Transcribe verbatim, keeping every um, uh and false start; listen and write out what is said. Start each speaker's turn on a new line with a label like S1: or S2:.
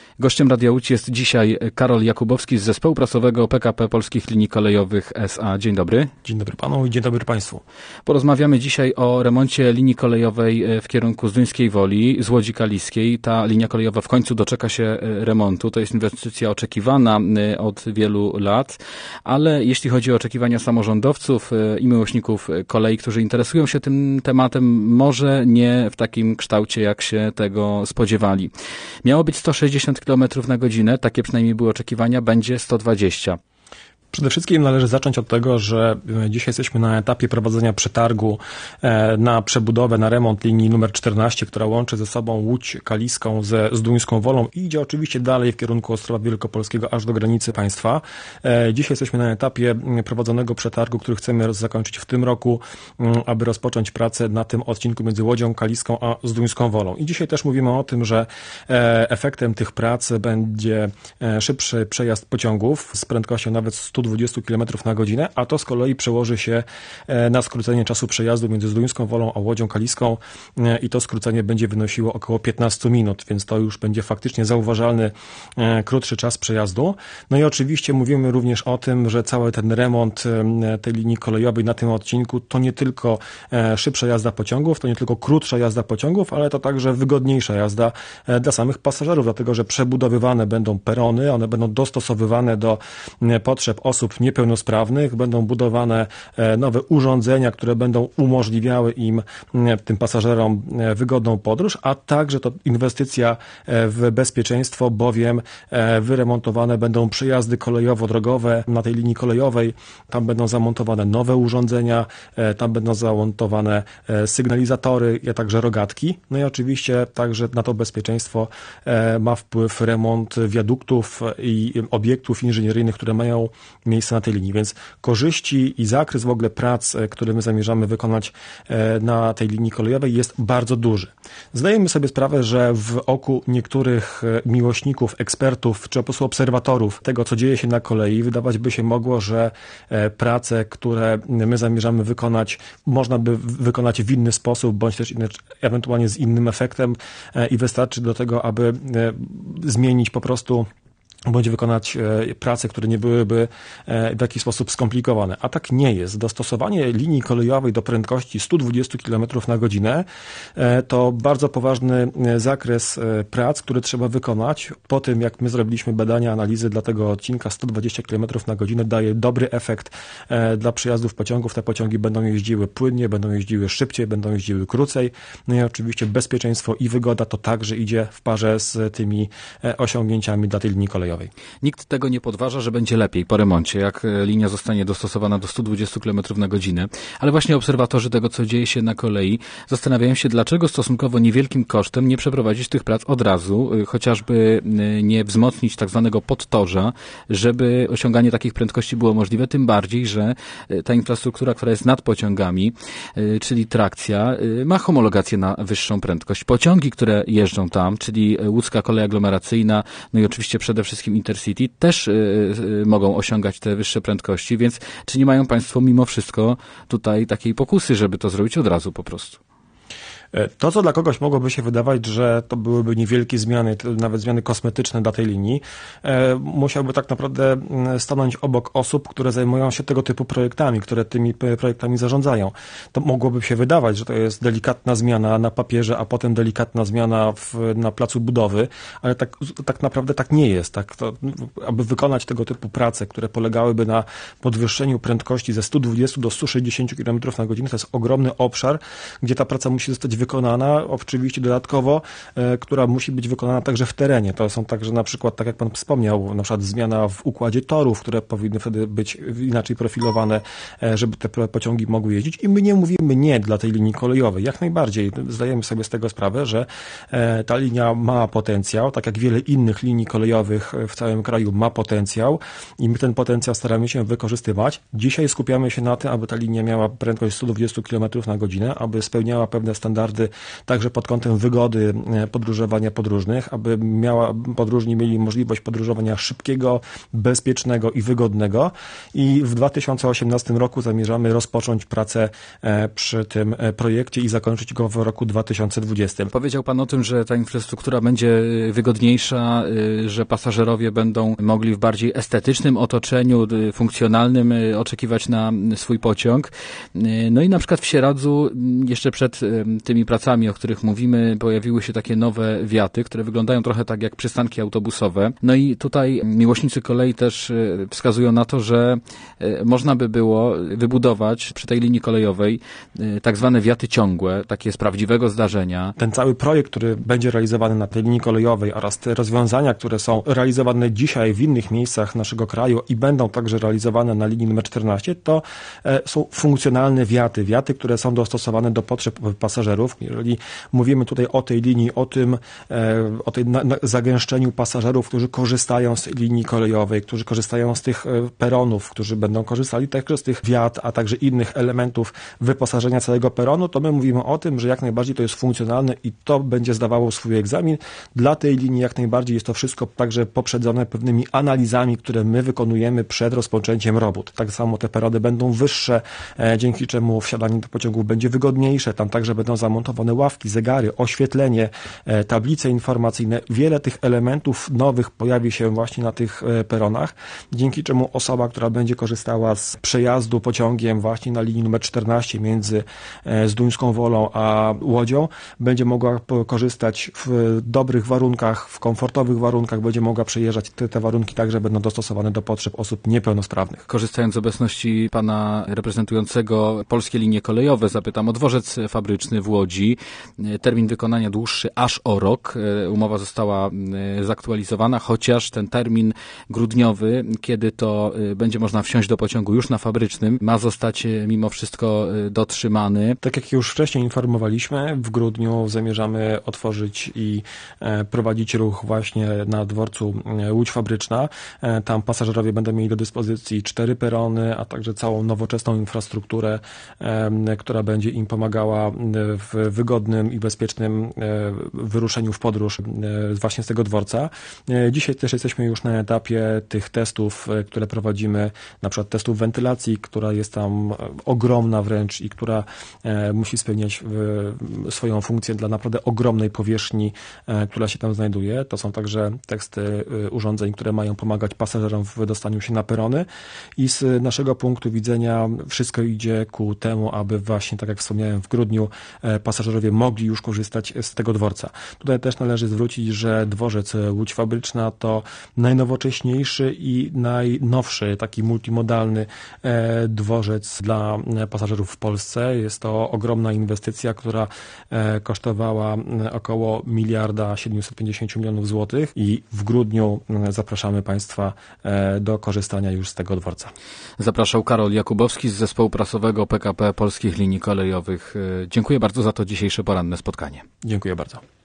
S1: Gościem Radia Łódź jest dzisiaj Karol Jakubowski z zespołu prasowego P K P Polskich Linii Kolejowych S A. Dzień dobry.
S2: Dzień dobry panu i dzień dobry państwu.
S1: Porozmawiamy dzisiaj o remoncie linii kolejowej w kierunku Zduńskiej Woli, z Łodzi Kaliskiej. Ta linia kolejowa w końcu doczeka się remontu. To jest inwestycja oczekiwana od wielu lat, ale jeśli chodzi o oczekiwania samorządowców i miłośników kolei, którzy interesują się tym tematem, może nie w takim kształcie, jak się tego spodziewali. Miało być sto sześćdziesiąt kilometrów na godzinę, takie przynajmniej były oczekiwania, będzie sto dwadzieścia.
S2: Przede wszystkim należy zacząć od tego, że dzisiaj jesteśmy na etapie prowadzenia przetargu na przebudowę, na remont linii numer czternaście, która łączy ze sobą Łódź Kaliską ze Zduńską Wolą i idzie oczywiście dalej w kierunku Ostrowa Wielkopolskiego aż do granicy państwa. Dzisiaj jesteśmy na etapie prowadzonego przetargu, który chcemy zakończyć w tym roku, aby rozpocząć pracę na tym odcinku między Łodzią Kaliską a Zduńską Wolą. I dzisiaj też mówimy o tym, że efektem tych prac będzie szybszy przejazd pociągów z prędkością nawet sto dwadzieścia kilometrów na godzinę, a to z kolei przełoży się na skrócenie czasu przejazdu między Zduńską Wolą a Łodzią Kaliską i to skrócenie będzie wynosiło około piętnaście minut, więc to już będzie faktycznie zauważalny, krótszy czas przejazdu. No i oczywiście mówimy również o tym, że cały ten remont tej linii kolejowej na tym odcinku to nie tylko szybsza jazda pociągów, to nie tylko krótsza jazda pociągów, ale to także wygodniejsza jazda dla samych pasażerów, dlatego że przebudowywane będą perony, one będą dostosowywane do potrzeb osób niepełnosprawnych, będą budowane nowe urządzenia, które będą umożliwiały im, tym pasażerom, wygodną podróż, a także to inwestycja w bezpieczeństwo, bowiem wyremontowane będą przejazdy kolejowo-drogowe na tej linii kolejowej, tam będą zamontowane nowe urządzenia, tam będą zamontowane sygnalizatory, a także rogatki. No i oczywiście także na to bezpieczeństwo ma wpływ remont wiaduktów i obiektów inżynieryjnych, które mają miejsce na tej linii, więc korzyści i zakres w ogóle prac, które my zamierzamy wykonać na tej linii kolejowej jest bardzo duży. Zdajemy sobie sprawę, że w oku niektórych miłośników, ekspertów czy po prostu obserwatorów tego, co dzieje się na kolei, wydawać by się mogło, że prace, które my zamierzamy wykonać, można by wykonać w inny sposób, bądź też ewentualnie z innym efektem i wystarczy do tego, aby zmienić po prostu bądź wykonać prace, które nie byłyby w jakiś sposób skomplikowane. A tak nie jest. Dostosowanie linii kolejowej do prędkości sto dwadzieścia kilometrów na godzinę to bardzo poważny zakres prac, które trzeba wykonać. Po tym, jak my zrobiliśmy badania, analizy dla tego odcinka, sto dwadzieścia kilometrów na godzinę daje dobry efekt dla przejazdów pociągów. Te pociągi będą jeździły płynnie, będą jeździły szybciej, będą jeździły krócej. No i oczywiście bezpieczeństwo i wygoda to także idzie w parze z tymi osiągnięciami dla tej linii kolejowej.
S1: Nikt tego nie podważa, że będzie lepiej po remoncie, jak linia zostanie dostosowana do sto dwadzieścia kilometrów na godzinę, ale właśnie obserwatorzy tego, co dzieje się na kolei, zastanawiają się, dlaczego stosunkowo niewielkim kosztem nie przeprowadzić tych prac od razu, chociażby nie wzmocnić tak zwanego podtorza, żeby osiąganie takich prędkości było możliwe, tym bardziej, że ta infrastruktura, która jest nad pociągami, czyli trakcja, ma homologację na wyższą prędkość. Pociągi, które jeżdżą tam, czyli łódzka kolej aglomeracyjna, no i oczywiście przede wszystkim Intercity, też y, y, mogą osiągać te wyższe prędkości, więc czy nie mają państwo mimo wszystko tutaj takiej pokusy, żeby to zrobić od razu po prostu?
S2: To, co dla kogoś mogłoby się wydawać, że to byłyby niewielkie zmiany, nawet zmiany kosmetyczne dla tej linii, musiałby tak naprawdę stanąć obok osób, które zajmują się tego typu projektami, które tymi projektami zarządzają. To mogłoby się wydawać, że to jest delikatna zmiana na papierze, a potem delikatna zmiana w, na placu budowy, ale tak, tak naprawdę tak nie jest. Tak, to, aby wykonać tego typu prace, które polegałyby na podwyższeniu prędkości ze sto dwadzieścia do stu sześćdziesięciu kilometrów na godzinę, to jest ogromny obszar, gdzie ta praca musi zostać wykonana, oczywiście dodatkowo, e, która musi być wykonana także w terenie. To są także na przykład, tak jak pan wspomniał, na przykład zmiana w układzie torów, które powinny wtedy być inaczej profilowane, e, żeby te pociągi mogły jeździć. I my nie mówimy nie dla tej linii kolejowej. Jak najbardziej zdajemy sobie z tego sprawę, że e, ta linia ma potencjał, tak jak wiele innych linii kolejowych w całym kraju ma potencjał i my ten potencjał staramy się wykorzystywać. Dzisiaj skupiamy się na tym, aby ta linia miała prędkość sto dwadzieścia kilometrów na godzinę, aby spełniała pewne standardy standardy, także pod kątem wygody podróżowania podróżnych, aby miała, podróżni mieli możliwość podróżowania szybkiego, bezpiecznego i wygodnego. I w dwa tysiące osiemnastym roku zamierzamy rozpocząć pracę przy tym projekcie i zakończyć go w roku dwa tysiące dwudziestym.
S1: Powiedział Pan o tym, że ta infrastruktura będzie wygodniejsza, że pasażerowie będą mogli w bardziej estetycznym otoczeniu, funkcjonalnym oczekiwać na swój pociąg. No i na przykład w Sieradzu jeszcze przed tymi pracami, o których mówimy, pojawiły się takie nowe wiaty, które wyglądają trochę tak jak przystanki autobusowe. No i tutaj miłośnicy kolei też wskazują na to, że można by było wybudować przy tej linii kolejowej tak zwane wiaty ciągłe, takie z prawdziwego zdarzenia.
S2: Ten cały projekt, który będzie realizowany na tej linii kolejowej oraz te rozwiązania, które są realizowane dzisiaj w innych miejscach naszego kraju i będą także realizowane na linii numer czternaście, to są funkcjonalne wiaty, wiaty, które są dostosowane do potrzeb pasażerów. Jeżeli mówimy tutaj o tej linii, o tym, o tej zagęszczeniu pasażerów, którzy korzystają z linii kolejowej, którzy korzystają z tych peronów, którzy będą korzystali także z tych wiat, a także innych elementów wyposażenia całego peronu, to my mówimy o tym, że jak najbardziej to jest funkcjonalne i to będzie zdawało swój egzamin. Dla tej linii jak najbardziej jest to wszystko także poprzedzone pewnymi analizami, które my wykonujemy przed rozpoczęciem robót. Tak samo te perony będą wyższe, dzięki czemu wsiadanie do pociągu będzie wygodniejsze. Tam także będą zamontowane ławki, zegary, oświetlenie, tablice informacyjne. Wiele tych elementów nowych pojawi się właśnie na tych peronach, dzięki czemu osoba, która będzie korzystała z przejazdu pociągiem właśnie na linii numer czternaście między Zduńską Wolą a Łodzią, będzie mogła korzystać w dobrych warunkach, w komfortowych warunkach, będzie mogła przejeżdżać. Te, te warunki także będą dostosowane do potrzeb osób niepełnosprawnych.
S1: Korzystając z obecności pana reprezentującego Polskie Linie Kolejowe, zapytam o dworzec fabryczny w Łodzi. Termin wykonania dłuższy aż o rok. Umowa została zaktualizowana, chociaż ten termin grudniowy, kiedy to będzie można wsiąść do pociągu już na fabrycznym, ma zostać mimo wszystko dotrzymany.
S2: Tak jak już wcześniej informowaliśmy, w grudniu zamierzamy otworzyć i prowadzić ruch właśnie na dworcu Łódź Fabryczna. Tam pasażerowie będą mieli do dyspozycji cztery perony, a także całą nowoczesną infrastrukturę, która będzie im pomagała w wygodnym i bezpiecznym wyruszeniu w podróż właśnie z tego dworca. Dzisiaj też jesteśmy już na etapie tych testów, które prowadzimy, na przykład testów wentylacji, która jest tam ogromna wręcz i która musi spełniać swoją funkcję dla naprawdę ogromnej powierzchni, która się tam znajduje. To są także testy urządzeń, które mają pomagać pasażerom w dostaniu się na perony i z naszego punktu widzenia wszystko idzie ku temu, aby właśnie, tak jak wspomniałem, w grudniu pasażerowie mogli już korzystać z tego dworca. Tutaj też należy zwrócić, że dworzec Łódź Fabryczna to najnowocześniejszy i najnowszy taki multimodalny dworzec dla pasażerów w Polsce. Jest to ogromna inwestycja, która kosztowała około miliarda siedemset pięćdziesiąt milionów złotych i w grudniu zapraszamy Państwa do korzystania już z tego dworca.
S1: Zapraszał Karol Jakubowski z zespołu prasowego P K P Polskich Linii Kolejowych. Dziękuję bardzo za to dzisiejsze poranne spotkanie.
S2: Dziękuję bardzo.